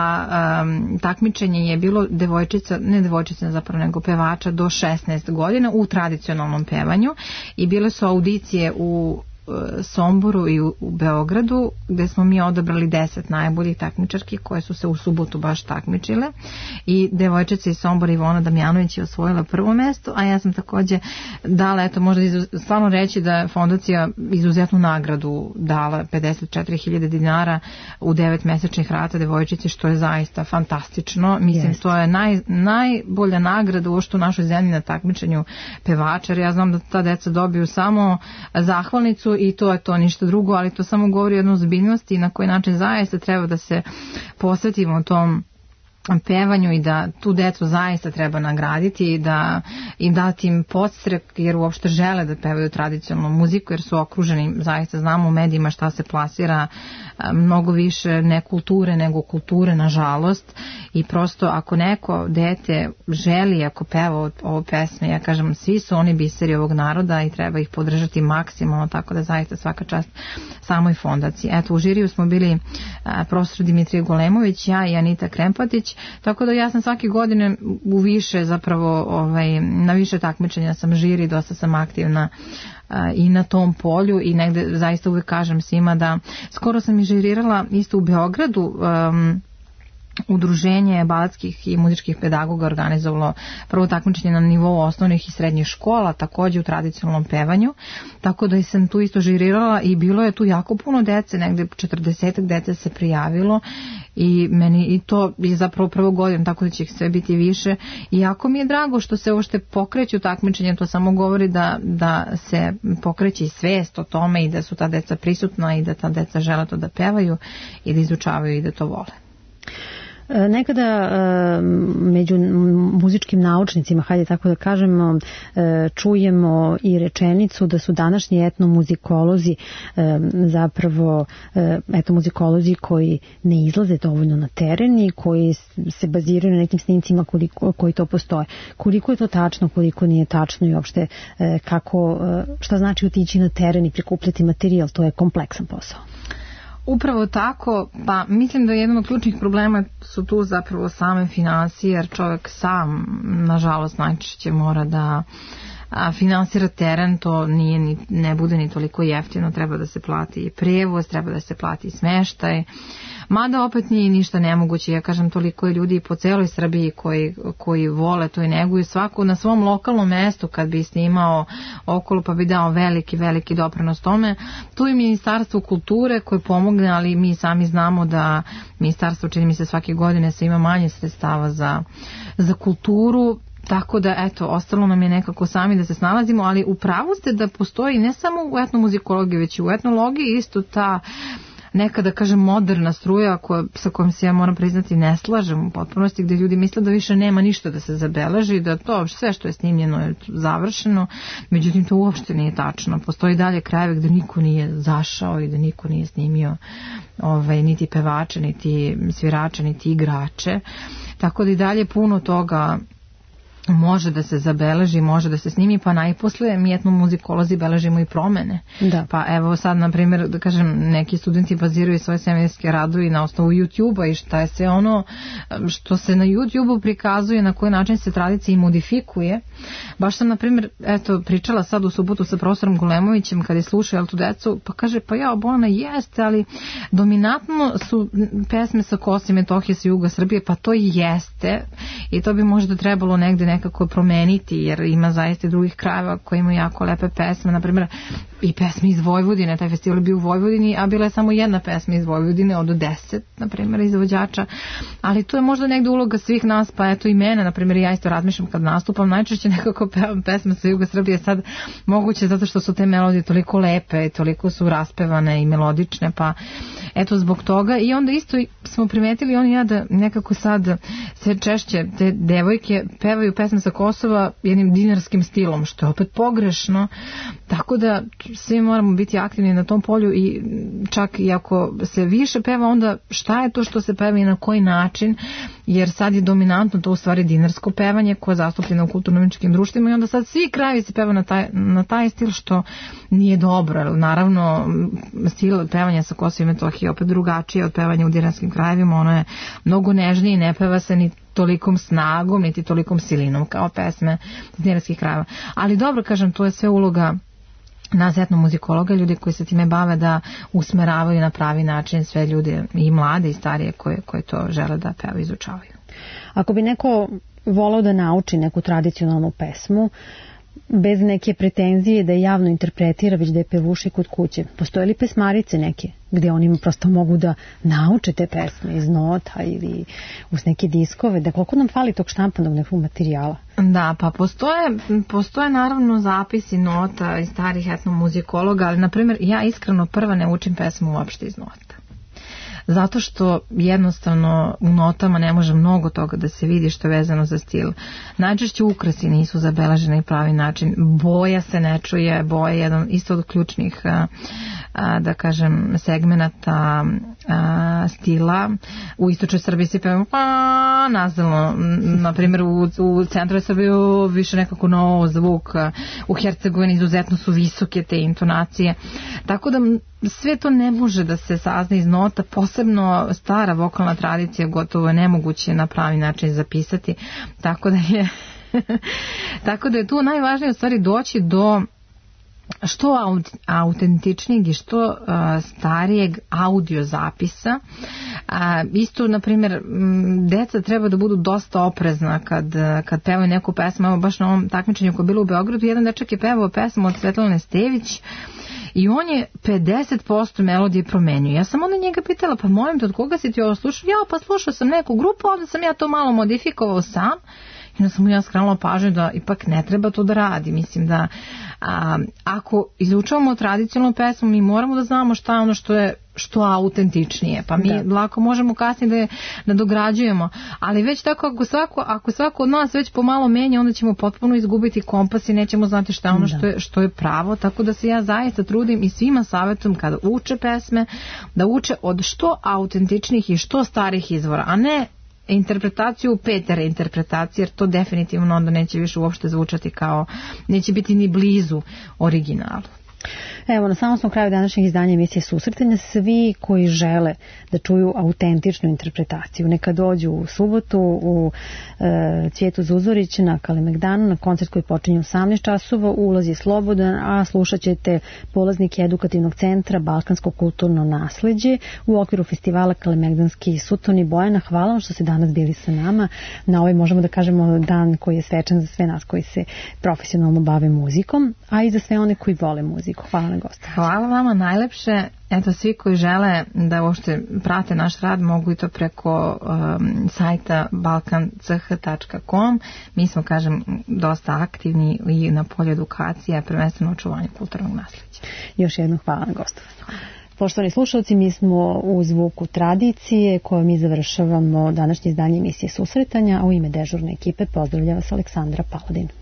a takmičenje je bilo ne devojčica zapravo, nego pevača do 16 godina u tradicionalnom pevanju i bile su audicije u Somboru i u Beogradu, gde smo mi odabrali 10 najboljih takmičarki koje su se u subotu baš takmičile, i devojčica iz Sombora Ivona Damjanović je osvojila prvo mesto, a ja sam takođe dala, eto možda stvarno reći da je fondacija izuzetnu nagradu dala, 54.000 dinara u 9 mesečnih rata devojčici, što je zaista fantastično. Mislim, to je najbolja nagrada uopšte u našoj zemlji na takmičenju pevača, jer ja znam da ta deca dobiju samo zahvalnicu i to je to, ništa drugo, ali to samo govori o jednoj ozbiljnosti i na koji način zaista treba da se posvetimo tom pevanju i da tu decu zaista treba nagraditi i da im dati im podstrek, jer uopšte žele da pevaju tradicionalnu muziku, jer su okruženi, zaista znamo u medijima šta se plasira, mnogo više ne kulture nego kulture, nažalost, i prosto ako neko dete želi, ako peva ovo pesme, ja kažem, svi su oni biseri ovog naroda i treba ih podržati maksimalno, tako da zaista svaka čast samoj fondaciji. Eto, u žiriju smo bili profesor Dimitrije Golemović, ja i Anita Krempatić, tako da ja sam svake godine u više, zapravo na više takmičenja sam žiri, dosta sam aktivna i na tom polju i negde zaista uvek kažem svima da skoro sam i žirirala isto u Beogradu. Udruženje baletskih i muzičkih pedagoga organizovalo prvo takmičenje na nivou osnovnih i srednjih škola, takođe u tradicionalnom pevanju, tako da sam tu isto žirirala i bilo je tu jako puno dece, negde 40 dece se prijavilo i meni i to je zapravo prvo godin, tako da će ih sve biti više, i jako mi je drago što se uopšte pokreću takmičenje, to samo govori da se pokreće i svest o tome i da su ta deca prisutna i da ta deca žele to da pevaju i da izučavaju i da to vole.
Nekada među muzičkim naučnicima, hajde tako da kažemo, čujemo i rečenicu da su današnji etnomuzikolozi zapravo etomuzikolozi koji ne izlaze dovoljno na teren i koji se baziraju na nekim snimcima koji to postoje. Koliko je to tačno, koliko nije tačno i uopšte šta znači otići na teren i prikupljati materijal, to je kompleksan posao.
Upravo tako, pa mislim da jedan od ključnih problema su tu zapravo same finansije, jer čovjek sam, nažalost, najčešće mora da finansira teren, to ne bude ni toliko jeftino, treba da se plati i prijevoz, treba da se plati i smeštaj, mada opet nije ništa nemoguće. Ja kažem, toliko je ljudi po celoj Srbiji koji vole to i neguju, svako na svom lokalnom mestu kad bi snimao okolo pa bi dao veliki doprinos tome. Tu je Ministarstvo kulture koje pomogne, ali mi sami znamo da Ministarstvo, čini mi se, svake godine se ima manje sredstava za kulturu. Tako da, eto, ostalo nam je nekako sami da se snalazimo, ali u pravu ste da postoji ne samo u etnomuzikologiji, već i u etnologiji isto ta neka, da kažem, moderna struja sa kojom se, ja moram priznati, ne slažem u potpunosti, gde ljudi misle da više nema ništa da se zabeleži, da to sve što je snimljeno je završeno, međutim to uopšte nije tačno. Postoji dalje krajevi gde niko nije zašao i da niko nije snimio niti pevače, niti svirače, niti igrače, tako da i dalje puno toga može da se zabeleži, može da se snimi, pa najposle mi etnomuzikolozi beležimo i promene.
Da.
Pa evo sad, na primjer, da kažem, neki studenti baziraju svoje seminarske radove na osnovu YouTube-a i šta je sve ono što se na YouTube-u prikazuje, na koji način se tradicija i modifikuje. Baš sam, na primjer, pričala sad u subotu sa profesorom Golemovićem kad je slušao tu decu, pa kaže, pa ja, Bona, jeste, ali dominantno su pesme sa Kosova i Metohije, sa juga Srbije, pa to i jeste i to bi možda trebalo negde nekako promeniti, jer ima zaista drugih krajeva koji imaju jako lepe pesme, na primjer i pesme iz Vojvodine. Taj festival je bio u Vojvodini, a bila je samo jedna pesma iz Vojvodine od 10, na primjer, izvođača, ali to je možda negde uloga svih nas, pa eto i mene, na primjer, ja isto razmišljam kad nastupam, najčešće nekako pevam pesme sa juga Srbije, sad moguće zato što su te melodije toliko lepe, toliko su raspevane i melodične, pa eto zbog toga. I onda isto smo primetili on i ja da nekako sad sve češće te devojke pevaju pesme sa Kosova jednim dinarskim stilom, što je opet pogrešno, tako da svi moramo biti aktivni na tom polju i čak i ako se više peva, onda šta je to što se peva i na koji način, jer sad je dominantno to u stvari dinarsko pevanje koje je zastupljeno u kulturno-umjetničkim društvima i onda sad svi krajevi se peva na taj stil, što nije dobro. Naravno, stil pevanja sa Kosova i Metohije je opet drugačije od pevanja u dinarskim krajevima, ono je mnogo nežnije, ne peva se ni tolikom snagom, niti tolikom silinom kao pesme iz dinarskih krajeva. Ali dobro, kažem, to je sve uloga nas etnomuzikologa, ljudi koji se time bave, da usmeravaju na pravi način sve ljude, i mlade i starije, koje to žele da pevaju i izučavaju.
Ako bi neko volao da nauči neku tradicionalnu pesmu, bez neke pretenzije da je javno interpretira, već da je pevuši kod kuće, postoje li pesmarice neke gdje oni prosto mogu da nauče te pesme iz nota ili uz neke diskove, da koliko nam fali tog štampanog nekog materijala?
Da, pa postoje naravno zapisi nota i starih etnomuzikologa, ali na primjer ja iskreno prva ne učim pesmu uopšte iz nota. Zato što jednostavno u notama ne može mnogo toga da se vidi što je vezano za stil. Najčešće ukrasi nisu zabeleženi na pravi način, boja se ne čuje, boja je jedan isto od ključnih da kažem segmenata stila. U istočnoj Srbiji se peva nazalno, na primjer u centru Srbiji više nekako novo zvuk, u Hercegovini izuzetno su visoke te intonacije, tako da sve to ne može da se sazna iz nota, posebno stara vokalna tradicija gotovo je nemoguće na pravi način zapisati, tako da je tu najvažnije u stvari doći do što autentičnijeg i što starijeg audio zapisa. Isto, na primjer, deca treba da budu dosta oprezna kad pevaju neku pesmu. Evo baš na ovom takmičenju koje je bilo u Beogradu, jedan dečak je pevao pesmu od Svetlane Stević i on je 50% melodije promenio. Ja sam onda njega pitala, pa molim te, od koga si ti ovo slušao? Ja, pa slušao sam neku grupu, onda sam ja to malo modifikovao sam. I onda sam mu ja skrenula pažnju da ipak ne treba to da radi. Mislim da ako izučavamo tradicionalnu pesmu, mi moramo da znamo šta je ono što autentičnije. Pa mi lako možemo kasnije da je nadograđujemo. Ali već tako, ako svako od nas već pomalo menja, onda ćemo potpuno izgubiti kompas i nećemo znati šta je ono što je pravo. Tako da se ja zaista trudim i svima savjetujem kada uče pesme, da uče od što autentičnih i što starih izvora, a ne interpretaciju 5 reinterpretacije, jer to definitivno onda neće više uopšte zvučati kao, neće biti ni blizu originalu.
Evo, na samom smo kraju današnjeg izdanja emisije Susretanja. Svi koji žele da čuju autentičnu interpretaciju, neka dođu u subotu u Cvijetu Zuzorić na Kalemegdanu, na koncert koji počinje u 18 časova. Ulaz je slobodan, a slušat ćete polaznike edukativnog centra Balkansko kulturno nasleđe u okviru festivala Kalemegdanski sutoni. Bojana, hvala vam što ste danas bili sa nama na ovaj, možemo da kažemo, dan koji je svečan za sve nas koji se profesionalno bave muzikom, a i za sve one koji vole muziku. Hvala na gostu.
Hvala vama najlepše. Eto, svi koji žele da uopšte prate naš rad mogu i to preko sajta balkanch.com. Mi smo, kažem, dosta aktivni i na polju edukacije, prvenstveno očuvanju kulturnog nasleđa.
Još jednom hvala na gostovanju. Poštovani slušalci, mi smo u zvuku tradicije kojom mi završavamo današnje izdanje emisije Susretanja, a u ime dežurne ekipe pozdravlja vas Aleksandra Paladin.